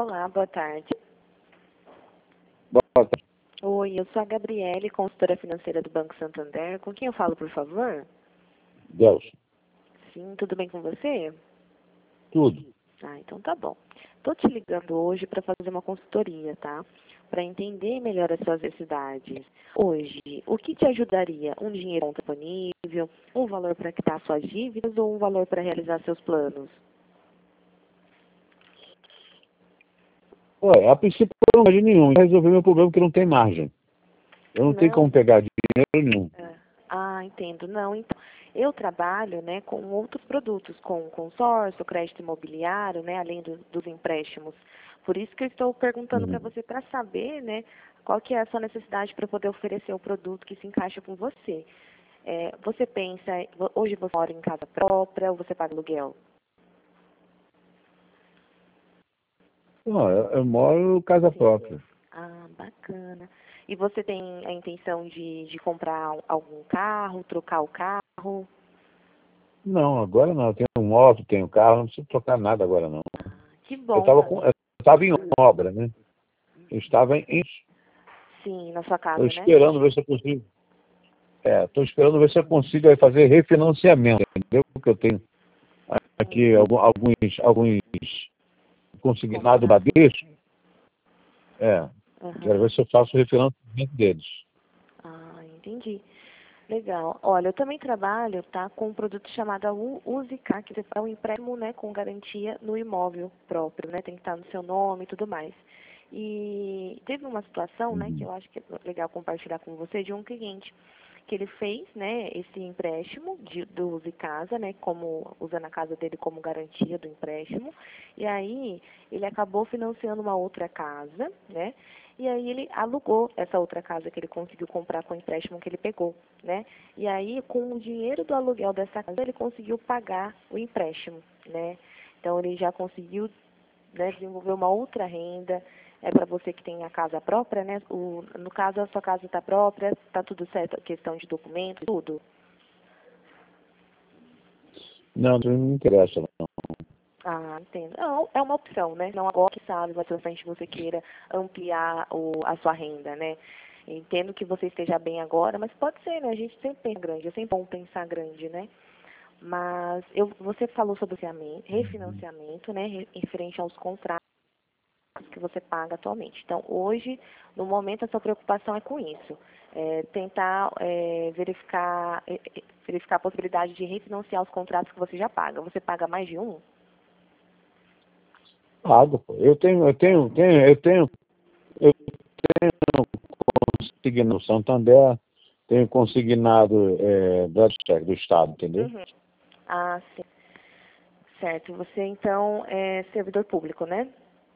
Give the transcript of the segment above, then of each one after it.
Olá, boa tarde. Boa tarde. Oi, eu sou a Gabriele, consultora financeira do Banco Santander. Com quem eu falo, por favor? Deus. Sim, tudo bem com você? Tudo. Ah, então tá bom. Tô te ligando hoje para fazer uma consultoria, tá? Para entender melhor as suas necessidades. Hoje, o que te ajudaria? Um dinheiro disponível, um valor para quitar suas dívidas ou um valor para realizar seus planos? Ué, a princípio eu não vejo nenhum. Resolver meu problema porque não tem margem. Eu não tenho como Não. pegar dinheiro nenhum. Entendo. Não, então, eu trabalho, né, com outros produtos, com consórcio, crédito imobiliário, né, além dos empréstimos. Por isso que eu estou perguntando para você para saber, né, qual que é a sua necessidade para poder oferecer o produto que se encaixa com você. Você pensa, hoje você mora em casa própria ou você paga aluguel? Não, eu moro em casa própria. Ah, bacana. E você tem a intenção de comprar algum carro, trocar o carro? Não, agora não. Eu tenho moto, tenho carro, não preciso trocar nada agora não. Que Eu bom. estava em obra, né? Eu estava Sim, na sua Estou casa, né? esperando ver se eu consigo. Estou esperando ver se eu consigo aí fazer refinanciamento, entendeu? Porque eu tenho aqui alguns consignados Bradesco. Quero ver se eu faço o refinanciamento deles. Ah, entendi. Legal. Olha, eu também trabalho, tá, com um produto chamado Usicar, que é um empréstimo, né, com garantia no imóvel próprio, né, tem que estar no seu nome e tudo mais. E teve uma situação, né, que eu acho que é legal compartilhar com você, de um cliente que ele fez, né, esse empréstimo do Use Casa, né, como usando a casa dele como garantia do empréstimo, e aí ele acabou financiando uma outra casa, né, e aí ele alugou essa outra casa que ele conseguiu comprar com o empréstimo que ele pegou, né, e aí com o dinheiro do aluguel dessa casa ele conseguiu pagar o empréstimo, né, então ele já conseguiu, né, desenvolver uma outra renda. É para você que tem a casa própria, né? No caso, a sua casa está própria, está tudo certo, a questão de documentos, tudo? Não, não me interessa não. Ah, entendo. Não, é uma opção, né? Não agora que sabe, mais pra frente você queira ampliar a sua renda, né? Entendo que você esteja bem agora, mas pode ser, né? A gente sempre pensa grande, é sempre bom pensar grande, né? Mas você falou sobre refinanciamento, né? Referente aos contratos que você paga atualmente. Então, hoje, no momento, a sua preocupação é com isso. Tentar verificar a possibilidade de refinanciar os contratos que você já paga. Você paga mais de um? Pago, pô. Eu tenho consignado no Santander, tenho consignado do Estado, entendeu? Uhum. Ah, sim. Certo. Você, então, é servidor público, né?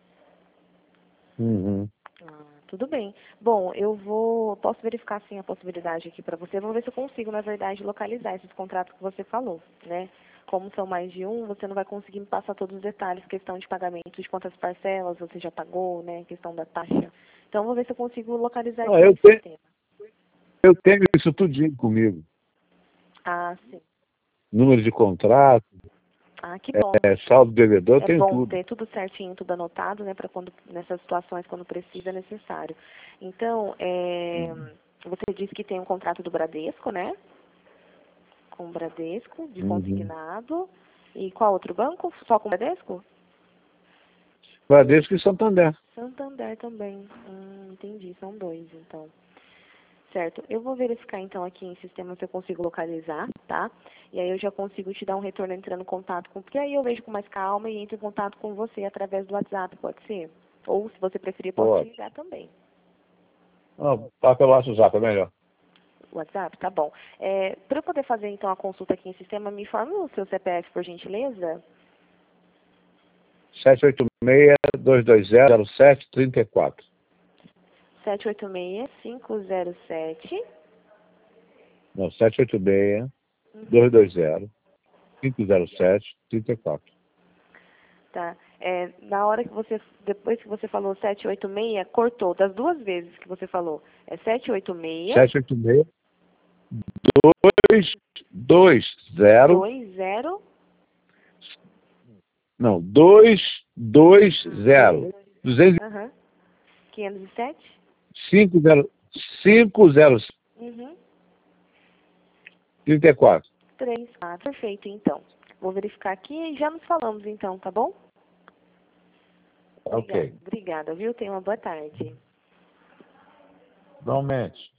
Uhum. Ah, tudo bem. Bom, posso verificar sim a possibilidade aqui para você. Vou ver se eu consigo, na verdade, localizar esses contratos que você falou, né? Como são mais de um, você não vai conseguir me passar todos os detalhes, questão de pagamento, de quantas parcelas você já pagou, né? Questão da taxa. Então, vou ver se eu consigo localizar aqui no sistema. Eu tenho isso tudinho comigo. Ah, sim. Número de contrato, Ah, que bom. saldo devedor, eu É tenho bom tudo. ter tudo certinho, tudo anotado, né? Para quando nessas situações, quando precisa, é necessário. Então, você disse que tem um contrato do Bradesco, né? Com o Bradesco, de Uhum. consignado. E qual outro banco? Só com o Bradesco? Bradesco e Santander. Santander também. Entendi, são dois, então. Certo. Eu vou verificar, então, aqui em sistema se eu consigo localizar, tá? E aí eu já consigo te dar um retorno entrando em contato com... Porque aí eu vejo com mais calma e entro em contato com você através do WhatsApp, pode ser? Ou, se você preferir, posso te Pode. ligar também. Tá pelo WhatsApp, é melhor. WhatsApp, tá bom. Para eu poder fazer, então, a consulta aqui em sistema, me informe o seu CPF, por gentileza? 786-220-0734. 786-507. Não, 786-220-507-34. Tá. Na hora que depois que você falou 786, cortou, das duas vezes que você falou. É 786 786-220. 20. Não, 220. Aham. 507? 50 Uhum. 34. 34. Perfeito, então. Vou verificar aqui e já nos falamos, então, tá bom? Ok. Obrigada, viu? Tenha uma boa tarde. Normalmente.